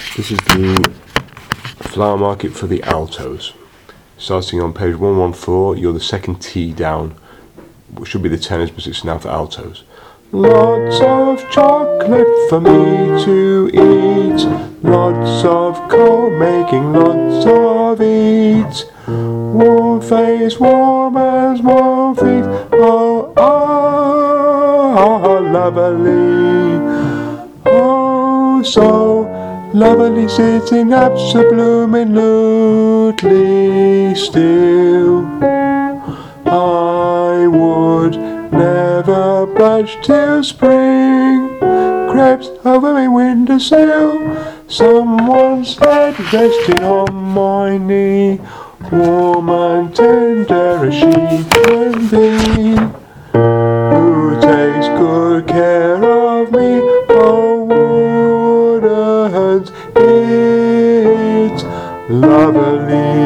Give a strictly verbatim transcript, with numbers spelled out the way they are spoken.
This is the flower market for the altos. Starting on page one one four, you're the second T down, which should be the tenors, but it's now for altos. Lots of chocolate for me to eat, lots of coal making lots of eat. Warm face, warm hands, warm feet, oh, ah, lovely. Oh, so lovely, sitting absolutely still. I would never budge till spring crept over my windowsill. Someone's head resting on my knee, warm and tender as she can be. Who takes good care of me? Oh, wouldn't it lovely?